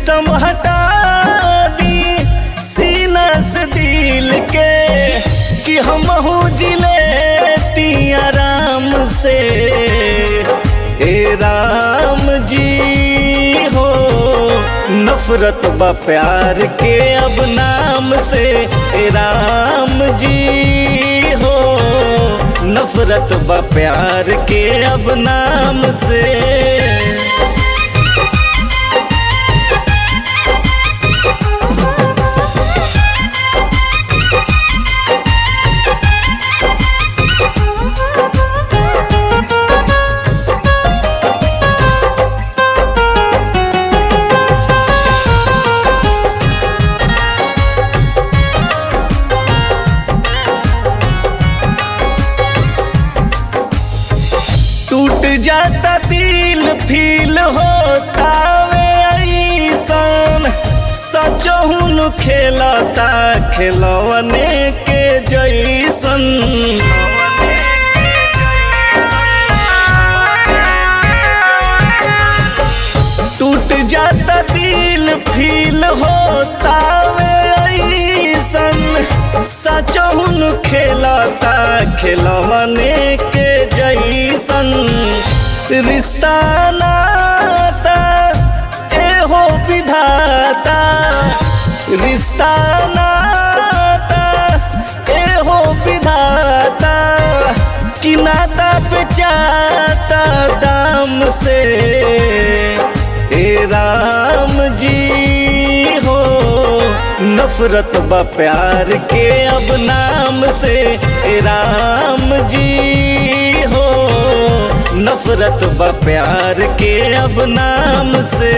System हटा दी सीना से दिल के कि हम जिले आराम से। ए राम जी हो नफरत बा प्यार के अब नाम से। ए राम जी हो नफरत बा प्यार के अब नाम से। टूट जाता दिल फील होता वे ऐसन सचहुन खेलता खिलौने के जैसन। टूट जाता दिल फील होता वे ऐसन सचहुन खेलता खिलौने के जैसन। रिश्ता नाता एहो विधाता रिश्ता नाता एहो विधाता कि नाता बेचाता दाम से। ए राम जी हो नफरत बा प्यार के अब नाम से। ए राम जी हो नफरत बा प्यार के अब नाम से।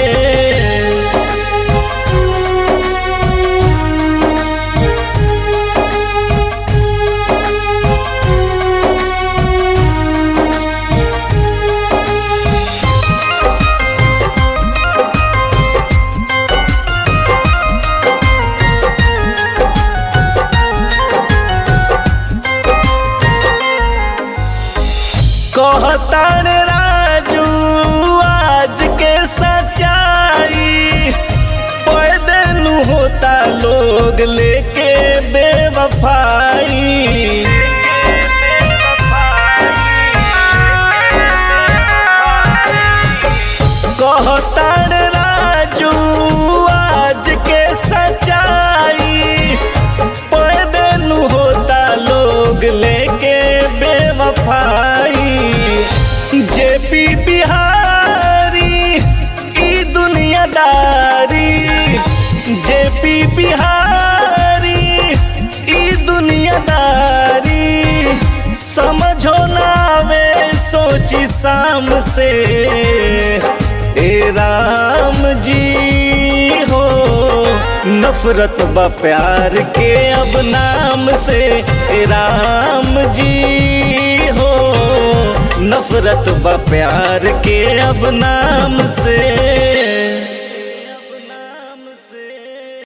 कहतान राजू आज के सच्चाई पैदल होता लोग लेके बेवफाई। कहतान राजू आज के सच्चाई पैदल होता लोग लेके बेवफाई। जेपी बिहारी ई दुनियादारी जेपी बिहारी ई दुनियादारी समझो ना वे सोची शाम से। ए राम जी हो नफरत बा प्यार के अब नाम से। ए राम जी हो नफरत बा प्यार के अब नाम से।